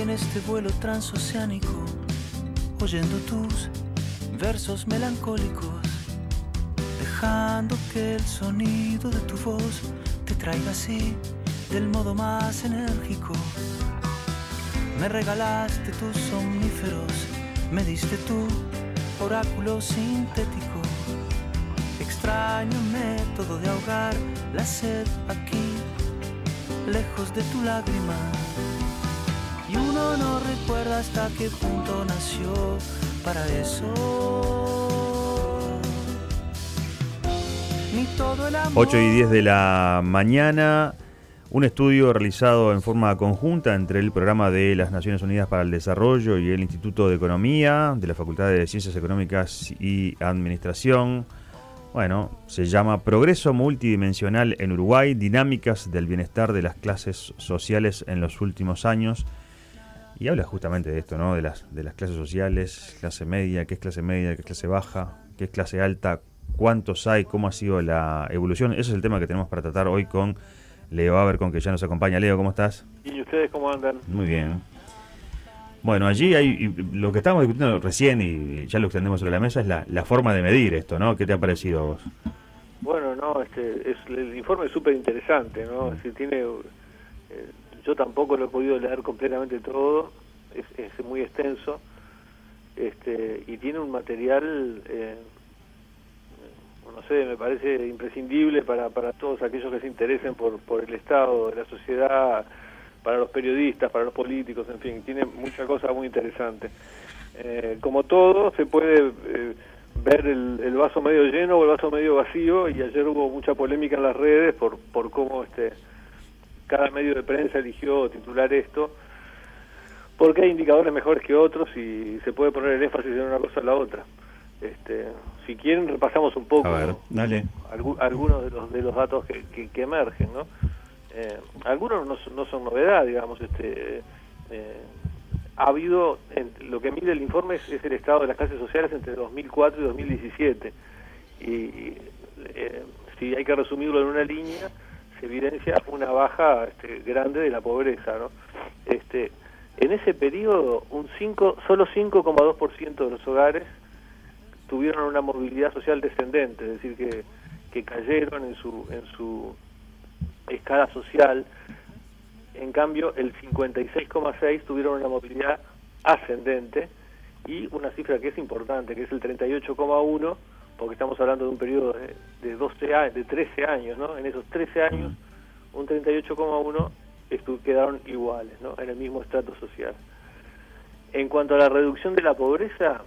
en este vuelo transoceánico, oyendo tus versos melancólicos, dejando que el sonido de tu voz te traiga así del modo más enérgico. Me regalaste tus somníferos, me diste tu oráculo sintético. Extraño método de ahogar la sed aquí, lejos de tu lágrima. Y uno no recuerda hasta qué punto nació para eso. Ni todo el amor. 8:10 de la mañana. Un estudio realizado en forma conjunta entre el Programa de las Naciones Unidas para el Desarrollo y el Instituto de Economía de la Facultad de Ciencias Económicas y Administración. Bueno, se llama Progreso Multidimensional en Uruguay, dinámicas del bienestar de las clases sociales en los últimos años. Y habla justamente de esto, ¿no? De las clases sociales, clase media, qué es clase baja, qué es clase alta, cuántos hay, cómo ha sido la evolución. Ese es el tema que tenemos para tratar hoy con Leo Abercon, que ya nos acompaña. Leo, ¿cómo estás? ¿Y ustedes cómo andan? Muy bien. Bueno, allí hay lo que estábamos discutiendo recién y ya lo extendemos sobre la mesa, es la forma de medir esto, ¿no? ¿Qué te ha parecido a vos? Bueno, no, el informe es súper interesante, ¿no? Es decir, tiene, yo tampoco lo he podido leer completamente todo, es muy extenso, y tiene un material, no sé, me parece imprescindible para todos aquellos que se interesen por el Estado, de la sociedad, para los periodistas, para los políticos, en fin, tiene mucha cosa muy interesante. Como todo, se puede ver el vaso medio lleno o el vaso medio vacío, y ayer hubo mucha polémica en las redes por cómo cada medio de prensa eligió titular esto, porque hay indicadores mejores que otros y se puede poner el énfasis en una cosa o la otra. Si quieren repasamos un poco, a ver, dale. Algunos de los datos que emergen, ¿no? Algunos no son novedad, digamos. Ha habido, lo que mide el informe es el estado de las clases sociales entre 2004 y 2017, y si hay que resumirlo en una línea, se evidencia una baja grande de la pobreza, ¿no? En ese periodo solo 5,2% de los hogares tuvieron una movilidad social descendente, es decir, que cayeron en su escala social. En cambio, el 56,6% tuvieron una movilidad ascendente, y una cifra que es importante, que es el 38,1%, porque estamos hablando de un periodo de 13 años, ¿no? En esos 13 años, un 38,1% quedaron iguales, ¿no? En el mismo estrato social. En cuanto a la reducción de la pobreza,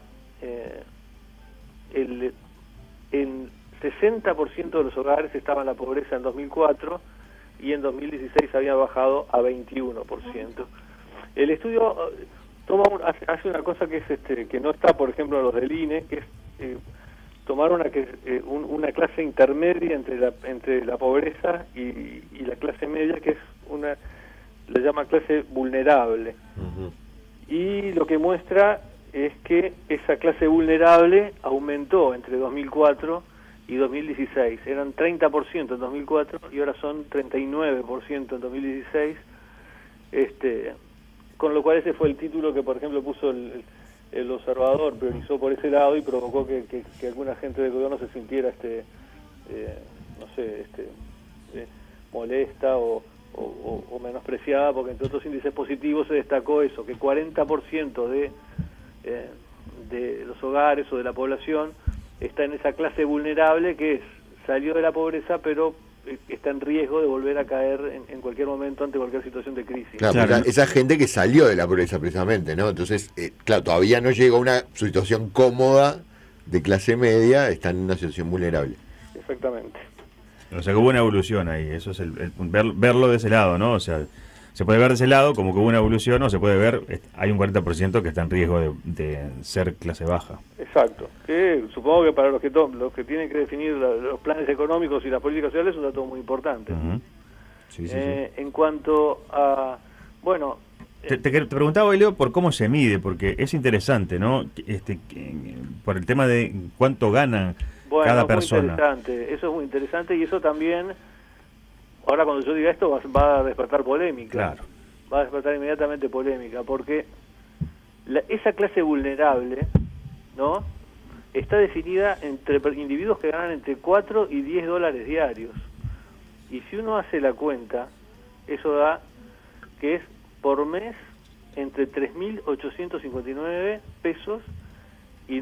en 60% de los hogares estaba en la pobreza en 2004, y en 2016 había bajado a 21%. El estudio hace una cosa que es que no está, por ejemplo, en los del INE, que es tomar una clase intermedia entre la pobreza y la clase media, que es le llama clase vulnerable. Uh-huh. Y lo que muestra es que esa clase vulnerable aumentó entre 2004 y 2016. Eran 30% en 2004 y ahora son 39% en 2016. Con lo cual ese fue el título que, por ejemplo, puso el Observador, priorizó por ese lado y provocó que alguna gente del gobierno se sintiera molesta o menospreciada, porque entre otros índices positivos se destacó eso, que 40% de los hogares o de la población está en esa clase vulnerable, que salió de la pobreza, pero está en riesgo de volver a caer en cualquier momento ante cualquier situación de crisis. Claro. Esa gente que salió de la pobreza precisamente, ¿no? Entonces, claro, todavía no llega a una situación cómoda de clase media, está en una situación vulnerable. Exactamente. O sea que hubo una evolución ahí, eso es verlo de ese lado, ¿no? O sea, se puede ver de ese lado como que hubo una evolución, o se puede ver, hay un 40% que está en riesgo de ser clase baja. Exacto. Supongo que para los que tienen que definir los planes económicos y las políticas sociales es un dato muy importante. Uh-huh. Sí. En cuanto a... Bueno... Te preguntaba, Leo, por cómo se mide, porque es interesante, ¿no? Por el tema de cuánto gana cada persona. Eso es muy interesante, y eso también, ahora cuando yo diga esto, va a despertar polémica. Claro. va a despertar inmediatamente polémica, porque esa clase vulnerable, ¿no?, está definida entre individuos que ganan entre 4 y 10 dólares diarios. Y si uno hace la cuenta, eso da que es por mes entre 3.859 pesos y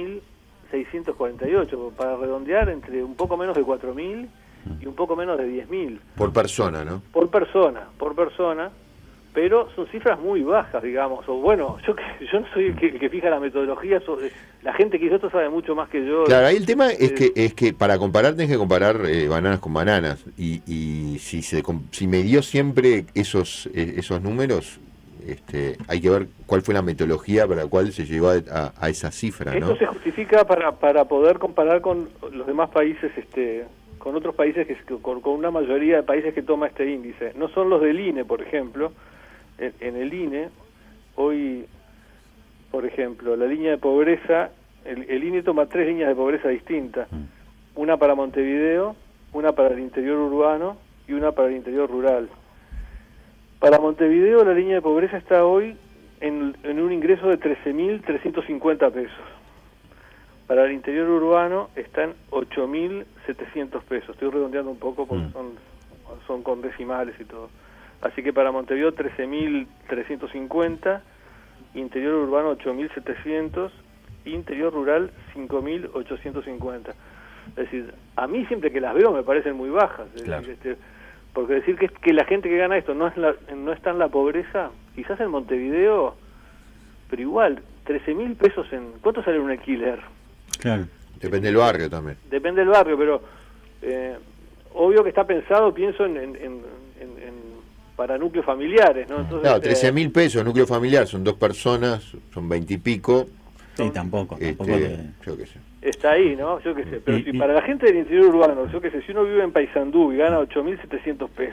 9.648, para redondear entre un poco menos de 4.000 y un poco menos de 10.000. Por persona, ¿no? Por persona, pero son cifras muy bajas, digamos. O bueno, yo no soy el que fija la metodología, la gente que hizo esto sabe mucho más que yo. Claro, ahí el tema es que para comparar tenés que comparar bananas con bananas, y si me dio siempre esos números, hay que ver cuál fue la metodología para la cual se llegó a esa cifra, ¿no? Esto se justifica para poder comparar con los demás países, con otros países, con una mayoría de países que toma este índice. No son los del INE, por ejemplo. En el INE, hoy, por ejemplo, la línea de pobreza, el INE toma 3 líneas de pobreza distintas. Una para Montevideo, una para el interior urbano y una para el interior rural. Para Montevideo la línea de pobreza está hoy en un ingreso de 13.350 pesos. Para el interior urbano están 8.700 pesos. Estoy redondeando un poco porque son con decimales y todo. Así que para Montevideo 13.350, interior urbano 8.700, interior rural 5.850. Es decir, a mí siempre que las veo me parecen muy bajas. Claro. Porque decir que la gente que gana esto no está en la pobreza, quizás en Montevideo, pero igual, 13.000 pesos ¿cuánto sale un alquiler? Claro. Depende del barrio también. Depende del barrio, pero obvio que está pensado, pienso para núcleos familiares, ¿no? Entonces, Claro, 13.000 pesos, núcleo familiar, son 2 personas, son 20 y pico. Sí, tampoco yo qué sé. Está ahí, ¿no? Yo qué sé. Pero si para la gente del interior urbano, yo qué sé, si uno vive en Paysandú y gana 8.700 pesos,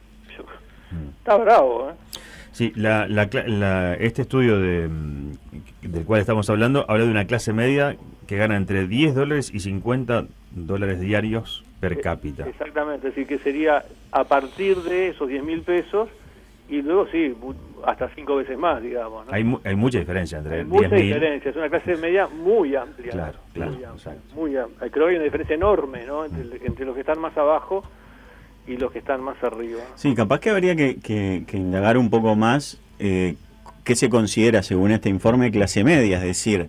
está bravo, ¿eh? Sí, este estudio del cual estamos hablando habla de una clase media que gana entre 10 dólares y 50 dólares diarios per cápita. Exactamente, es decir, que sería a partir de esos 10.000 pesos y luego sí, hasta 5 veces más, digamos, ¿no? Hay mucha diferencia entre 10.000. Mucha diferencia, es una clase media muy amplia. Claro, muy amplia. Creo que hay una diferencia enorme, ¿no?, entre los que están más abajo y los que están más arriba. Sí, capaz que habría que indagar un poco más qué se considera, según este informe, clase media, es decir,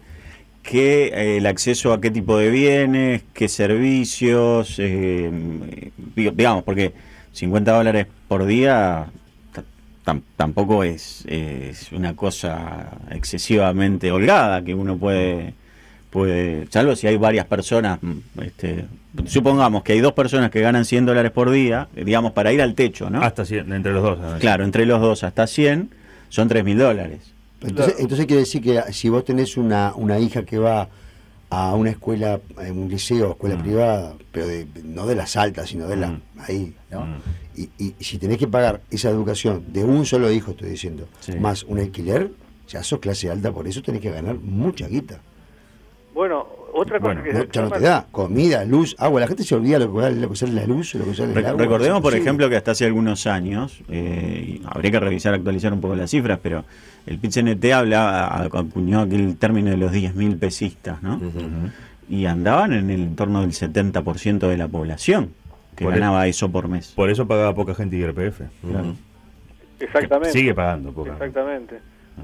el acceso a qué tipo de bienes, qué servicios, digamos, porque 50 dólares por día tampoco es una cosa excesivamente holgada que uno puede, salvo si hay varias personas, supongamos que hay 2 personas que ganan 100 dólares por día, digamos, para ir al techo, ¿no? Hasta 100, entre los dos. Claro, entre los dos hasta 100, son 3.000 dólares. Entonces quiere decir que si vos tenés una hija que va a una escuela, un liceo, escuela privada, pero no de las altas, sino de ahí, ¿no? Y si tenés que pagar esa educación de un solo hijo, estoy diciendo, más un alquiler, ya sos clase alta, por eso tenés que ganar mucha guita. Bueno, otra cosa que... ya no te da comida, luz, agua. La gente se olvida lo que sale la luz, lo que sale el agua. Recordemos, por ejemplo, que hasta hace algunos años, habría que revisar, actualizar un poco las cifras, pero el PIT-CNT acuñó aquel término de los 10.000 pesistas, ¿no? Y andaban en el entorno del 70% de la población que ganaba eso por mes. Por eso pagaba poca gente IRPF. Claro. Exactamente. Sigue pagando poca. Exactamente.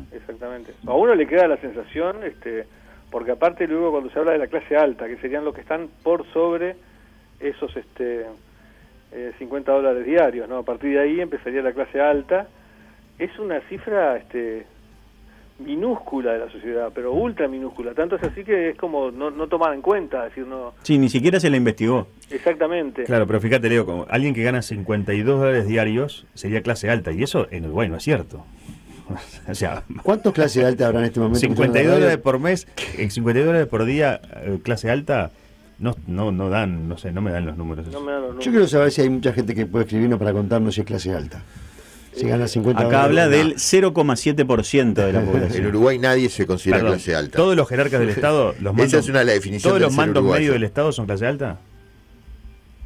A uno le queda la sensación, porque aparte luego cuando se habla de la clase alta, que serían los que están por sobre esos 50 dólares diarios, ¿no? A partir de ahí empezaría la clase alta. Es una cifra minúscula de la sociedad, pero ultra minúscula. Tanto es así que es como no tomar en cuenta, decir no. Sí, ni siquiera se la investigó. Exactamente. Claro, pero fíjate, Leo, como alguien que gana 52 dólares diarios sería clase alta, y eso en Uruguay no es cierto. O sea, ¿cuántos clases alta habrá en este momento? 52 dólares por mes, en 52 dólares por día, clase alta, no dan, no sé, no me dan los números. No me dan los números. Yo quiero saber si hay mucha gente que puede escribirnos para contarnos si es clase alta. Si gana 50 Acá habla dólares. del 0,7% de la población. En Uruguay nadie se considera clase alta. Todos los jerarcas del Estado, los mandos, esa es una de las definiciones todos los del ser mandos uruguayo. medios del Estado son clase alta.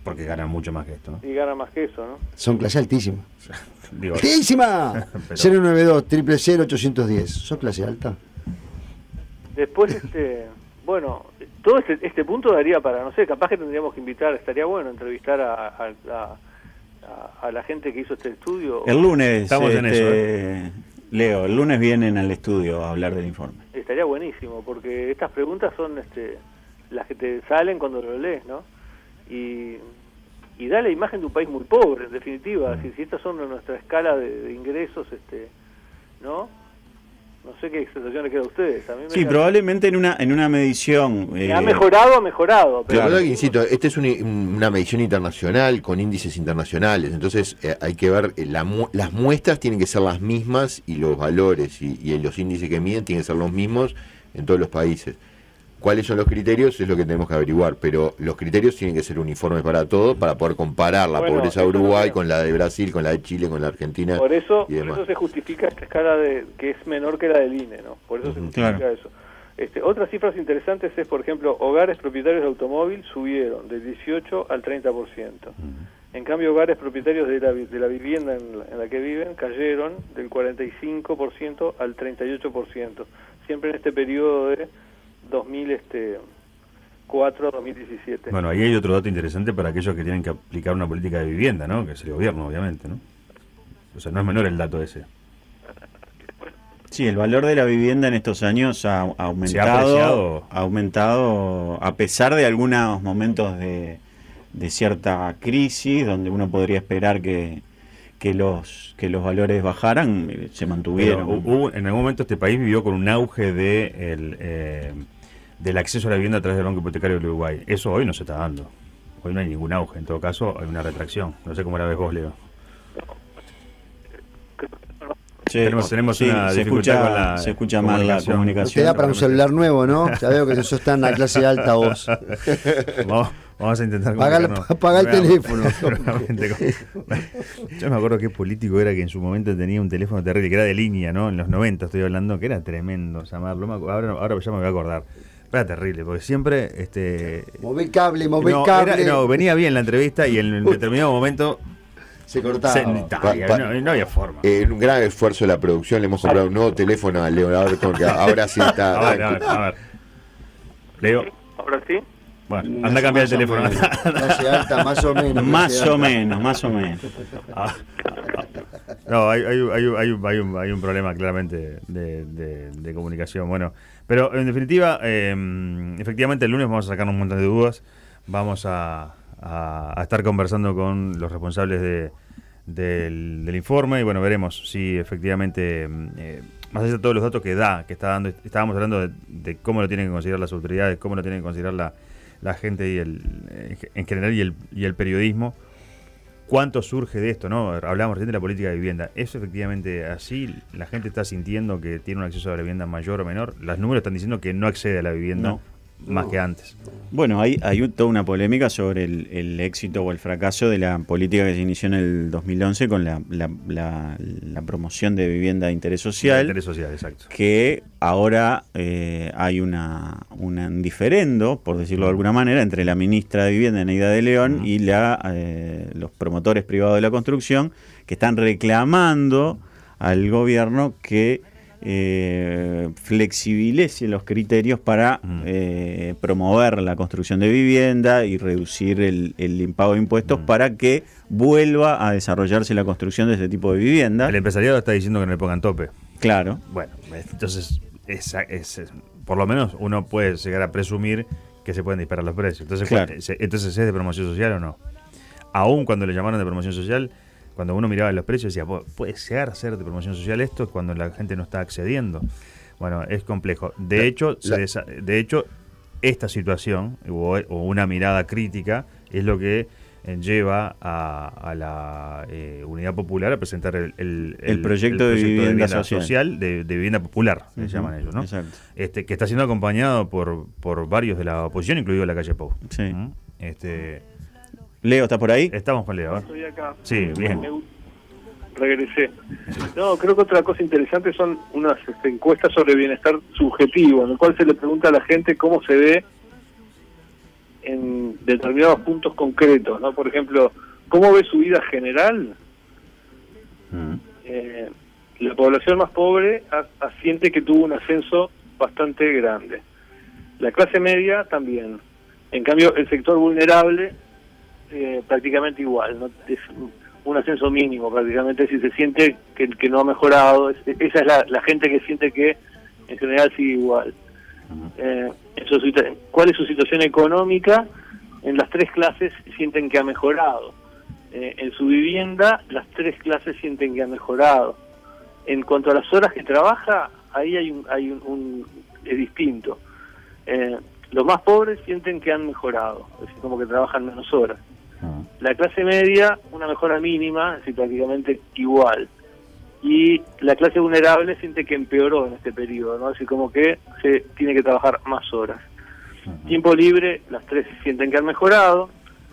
Porque ganan mucho más que esto, ¿no? Y ganan más que eso, ¿no? Son clase altísima. Digo, ¡Altísima! pero- 092 000 810. ¿Sos clase alta? Después, bueno, todo este punto daría para, no sé, capaz que tendríamos que invitar, estaría bueno entrevistar a la gente que hizo este estudio. El lunes, Estamos en eso, Leo, el lunes vienen al estudio a hablar del informe. Estaría buenísimo, porque estas preguntas son las que te salen cuando lo lees, ¿no? Y da la imagen de un país muy pobre, en definitiva. Si estas son nuestra escala de ingresos, ¿no? No sé qué sensación le queda a ustedes. A mí Sí, probablemente en una medición... ha mejorado, Pero pero... la verdad que, insisto, esta es una medición internacional con índices internacionales, entonces hay que ver, las muestras tienen que ser las mismas y los valores y los índices que miden tienen que ser los mismos en todos los países. ¿Cuáles son los criterios? Es lo que tenemos que averiguar, pero los criterios tienen que ser uniformes para todos para poder comparar la pobreza de Uruguay con la de Brasil, con la de Chile, con la Argentina. Por eso y se justifica esta escala que es menor que la del INE, ¿no? Por eso se justifica eso. Otras cifras interesantes es, por ejemplo, hogares propietarios de automóvil subieron del 18 al 30%. En cambio, hogares propietarios de la vivienda en la que viven cayeron del 45% al 38%. Siempre en este periodo de 2004 a 2017. Bueno, ahí hay otro dato interesante para aquellos que tienen que aplicar una política de vivienda, ¿no? Que es el gobierno, obviamente, ¿no? O sea, no es menor el dato ese. Sí, el valor de la vivienda en estos años ha aumentado a pesar de algunos momentos de cierta crisis, donde uno podría esperar que los valores bajaran, se mantuvieron. Pero en algún momento este país vivió con un auge del acceso a la vivienda a través del Banco Hipotecario del Uruguay. Eso hoy no se está dando. Hoy no hay ningún auge. En todo caso, hay una retracción. No sé cómo la ves vos, Leo. Sí, tenemos una dificultad con la se escucha mal la comunicación. Te da para un celular nuevo, ¿no? Ya veo que sos tan a clase alta vos. Vamos a intentar Paga el teléfono. Yo me acuerdo qué político era que en su momento tenía un teléfono terrible, que era de línea, ¿no? En los 90 estoy hablando, que era tremendo llamarlo. Ahora ya me voy a acordar. Era terrible, porque siempre... Mover cable. Venía bien la entrevista y en determinado momento... Se cortaba. No había forma. Un gran esfuerzo de la producción, le hemos comprado un nuevo teléfono a Leo, ahora sí está... A ver. Leo. ¿Ahora sí? Bueno, anda a cambiar el teléfono. Clase alta, más o menos. Más o menos. No, hay un problema claramente de comunicación. Bueno, pero en definitiva, efectivamente el lunes vamos a sacar un montón de dudas. Vamos a estar conversando con los responsables del informe y bueno, veremos si efectivamente, más allá de todos los datos que está dando, estábamos hablando de cómo lo tienen que considerar las autoridades, cómo lo tienen que considerar la gente y en general y el periodismo, cuánto surge de esto, ¿no? Hablamos recién de la política de vivienda. ¿Es efectivamente así? ¿La gente está sintiendo que tiene un acceso a la vivienda mayor o menor? Los números están diciendo que no accede a la vivienda más que antes. Bueno, hay toda una polémica sobre el éxito o el fracaso de la política que se inició en el 2011 con la promoción de vivienda de interés social. Interés social, exacto. Que ahora hay un diferendo, por decirlo de alguna manera, entre la ministra de Vivienda, Eneida de León, y los promotores privados de la construcción, que están reclamando al gobierno que flexibilice los criterios para promover la construcción de vivienda y reducir el impago de impuestos para que vuelva a desarrollarse la construcción de este tipo de vivienda. El empresariado está diciendo que no le pongan tope. Claro. Bueno, entonces por lo menos uno puede llegar a presumir que se pueden disparar los precios. Entonces, claro. ¿es de promoción social o no? Aún cuando le llamaron de promoción social, cuando uno miraba los precios decía, ¿puede llegar a ser de promoción social esto cuando la gente no está accediendo? Bueno, es complejo. De hecho, esta situación o una mirada crítica es lo que lleva a la Unidad Popular a presentar el proyecto de vivienda social de vivienda popular, se llaman ellos, ¿no? Exacto. Que está siendo acompañado por varios de la oposición, incluido la calle Pou. Sí. Leo, ¿estás por ahí? Estamos con Leo. Estoy acá. Sí, bien. Regresé. No, creo que otra cosa interesante son unas encuestas sobre bienestar subjetivo, en el cual se le pregunta a la gente cómo se ve en determinados puntos concretos, ¿no? Por ejemplo, ¿cómo ve su vida general? La población más pobre siente que tuvo un ascenso bastante grande. La clase media también. En cambio, el sector vulnerable prácticamente igual, ¿no? Es un ascenso mínimo prácticamente, si se siente que no ha mejorado. Esa es la gente que siente que en general sigue igual. ¿Cuál es su situación económica? En las tres clases sienten que ha mejorado. En su vivienda, las tres clases sienten que ha mejorado. En cuanto a las horas que trabaja, ahí es distinto. Los más pobres sienten que han mejorado, es decir, como que trabajan menos horas. La clase media, una mejora mínima, es decir, prácticamente igual. Y la clase vulnerable siente que empeoró en este periodo, ¿no? Es decir, como que se tiene que trabajar más horas. Tiempo libre, las tres sienten que han mejorado.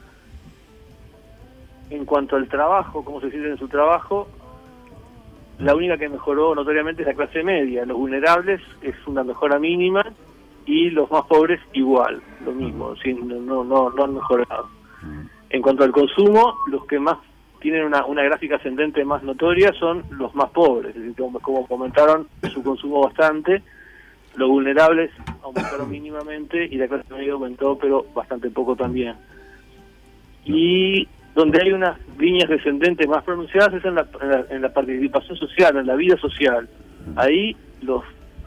En cuanto al trabajo, cómo se sienten en su trabajo, la única que mejoró notoriamente es la clase media. Los vulnerables es una mejora mínima y los más pobres igual, lo mismo, sí, no han mejorado. En cuanto al consumo, los que más tienen una gráfica ascendente más notoria son los más pobres, es decir, como comentaron, su consumo bastante. Los vulnerables aumentaron mínimamente y la clase media aumentó, pero bastante poco también. Y donde hay unas líneas descendentes más pronunciadas es en la participación social, en la vida social. Ahí los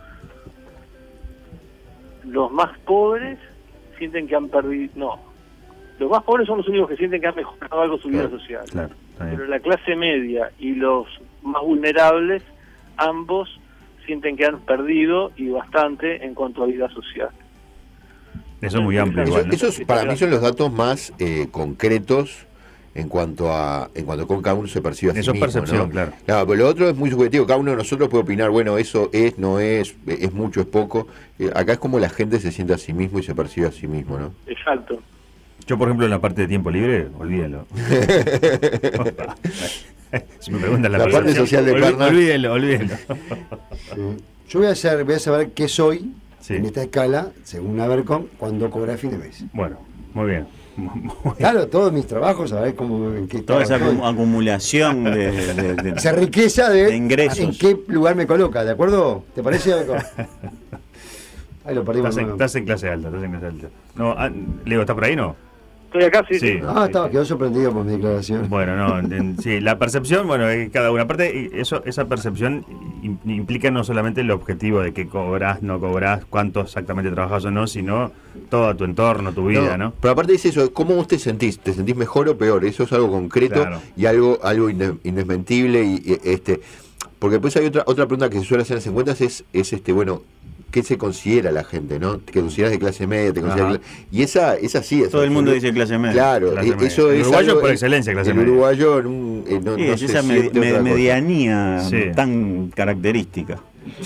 más pobres sienten que han perdido... No, los más pobres son los únicos que sienten que han mejorado algo su vida social. Claro, pero la clase media y los más vulnerables, ambos sienten que han perdido y bastante en cuanto a vida social. Eso es muy amplio igual, ¿no? Esos para mí son los datos más concretos en cuanto a cómo cada uno se percibe a sí eso mismo, es percepción, ¿no? claro. Claro, pero lo otro es muy subjetivo. Cada uno de nosotros puede opinar, bueno, eso es, no es mucho, es poco. Acá es como la gente se siente a sí mismo y se percibe a sí mismo, ¿no? Exacto. Yo, por ejemplo, en la parte de tiempo libre, olvídenlo. Si me preguntan la parte social de Parnas, olvídenlo. Yo voy a saber qué soy en esta escala, según Abercom, cuando cobra a fin de mes. Bueno, muy bien. Claro, todos mis trabajos, a ver cómo... Toda esa acumulación de esa riqueza de ingresos. En qué lugar me coloca, ¿de acuerdo? ¿Te parece? Ahí lo perdimos. Estás en clase alta, No, Leo, ¿está por ahí, no? Estoy acá, sí. Quedó sorprendido por mi declaración. Bueno, sí, la percepción, bueno, cada una. Aparte, esa percepción implica no solamente el objetivo de que cobrás, no cobrás, cuánto exactamente trabajás o no, sino todo tu entorno, tu vida, ¿no? Pero aparte dice eso, ¿cómo vos te sentís? ¿Te sentís mejor o peor? Eso es algo concreto, claro, y algo indesmentible y porque después hay otra pregunta que se suele hacer en las encuestas es bueno, ¿qué se considera la gente, no? ¿Te consideras de clase media? Y esa sí es. Todo el mundo dice clase media. Claro, clase media. Eso el es uruguayo algo, por excelencia clase media. El uruguayo es esa medianía tan característica.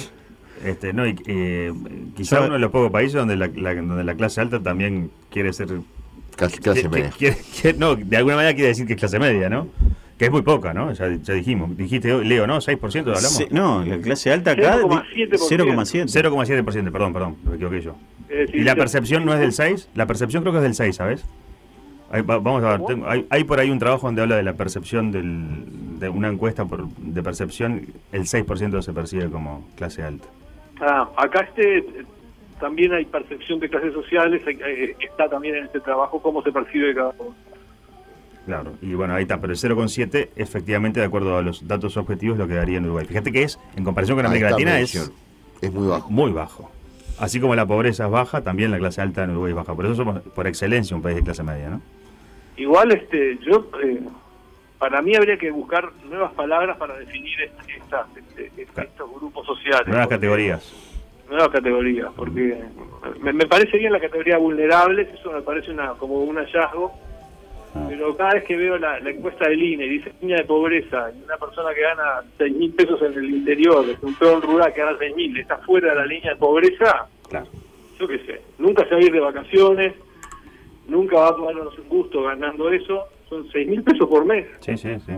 Quizá uno de los pocos países donde la clase alta también quiere ser clase media. De alguna manera quiere decir que es clase media, ¿no? Que es muy poca, ¿no? Ya dijimos. Dijiste, Leo, ¿no? ¿6% hablamos? No, la clase alta acá 0,7%. 0,7%, perdón, me equivoqué yo. ¿Y la percepción no es del 6? La percepción creo que es del 6, ¿sabes? Vamos a ver, hay por ahí un trabajo donde habla de la percepción de una encuesta de percepción, el 6% se percibe como clase alta. Acá también hay percepción de clases sociales, está también en este trabajo cómo se percibe cada uno. Claro, y bueno, ahí está, pero el 0,7 efectivamente, de acuerdo a los datos objetivos, lo que daría en Uruguay. Fíjate que en comparación con América Latina, es muy bajo. Muy bajo. Así como la pobreza es baja, también la clase alta en Uruguay es baja. Por eso somos, por excelencia, un país de clase media, ¿no? Igual, para mí habría que buscar nuevas palabras para definir estos grupos sociales. Nuevas categorías. Nuevas categorías, porque me parece bien la categoría vulnerables, eso me parece como un hallazgo. Pero cada vez que veo la encuesta del INE y dice línea de pobreza y una persona que gana 6.000 pesos en el interior, un peón rural que gana 6.000, está fuera de la línea de pobreza, claro, yo qué sé, nunca se va a ir de vacaciones, nunca va a tomarnos un gusto ganando eso, son 6.000 pesos por mes. Sí.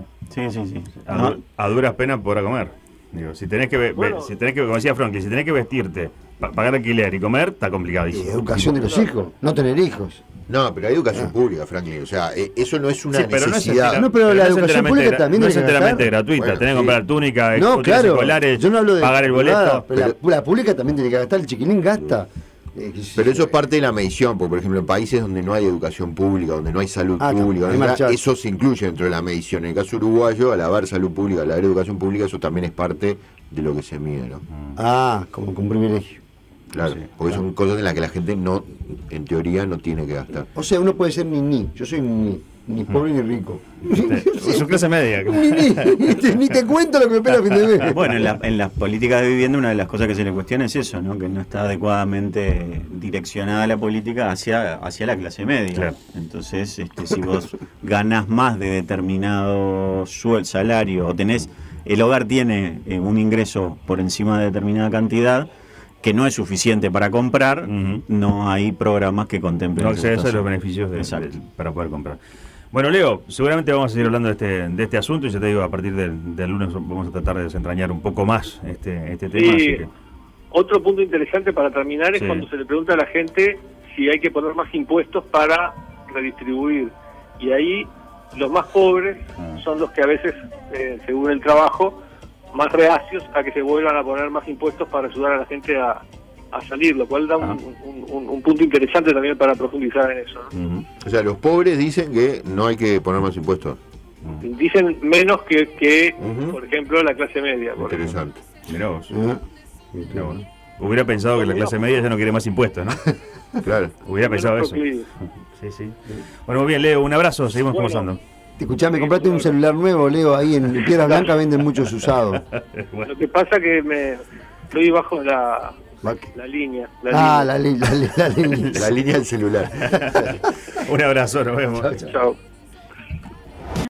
A duras penas podrá comer. Digo, si tenés que como decía Franklin, si tenés que vestirte, pagar alquiler y comer, está complicadísimo. Y educación de los hijos, no tener hijos. No, pero hay educación pública, Franklin. O sea, eso no es una pero necesidad. pero la educación pública también no es tiene que enteramente gastar. gratuita. Bueno, Tenés que sí. comprar túnica, No, útiles claro. escolares, Yo no hablo de pagar el boleto. privada, pero la pública también tiene que gastar. El chiquilín gasta. Pero eso es parte de la medición, porque por ejemplo en países donde no hay educación pública, donde no hay salud pública, hay marchas. eso se incluye dentro de la medición. En el caso uruguayo, al haber salud pública, al haber educación pública, eso también es parte de lo que se mide, ¿no? Como con privilegio. Claro, porque son cosas en las que la gente no, en teoría, no tiene que gastar. O sea, uno puede ser ni. Yo soy ni pobre ni rico. Su clase media. Ni te cuento lo que me espera a fin de mes. Bueno, en las políticas de vivienda una de las cosas que se le cuestiona es eso, ¿no? Que no está adecuadamente direccionada la política hacia la clase media. Claro. Entonces, si vos ganás más de determinado salario o el hogar tiene un ingreso por encima de determinada cantidad que no es suficiente para comprar, no hay programas que contemplen. No accedes a los beneficios para poder comprar. Bueno, Leo, seguramente vamos a seguir hablando de este asunto y ya te digo, a partir del lunes vamos a tratar de desentrañar un poco más este tema. Sí. Así que... Otro punto interesante para terminar es Sí. cuando se le pregunta a la gente si hay que poner más impuestos para redistribuir. Y ahí los más pobres son los que a veces, según el trabajo, más reacios a que se vuelvan a poner más impuestos para ayudar a la gente a salir, lo cual da un punto interesante también para profundizar en eso, ¿no? O sea, los pobres dicen que no hay que poner más impuestos. Dicen menos que por ejemplo, la clase media. Interesante. Mirá vos. Mirá vos. Hubiera pensado que la clase media ya no quiere más impuestos, ¿no? Claro. Hubiera pensado eso. Sí. Bueno, muy bien, Leo, un abrazo, seguimos conversando. Escuchame, comprate un celular nuevo, Leo, ahí en Piedras Blancas venden muchos usados. Lo que pasa que estoy bajo la línea. La línea. La línea del celular. Un abrazo, nos vemos. Chao.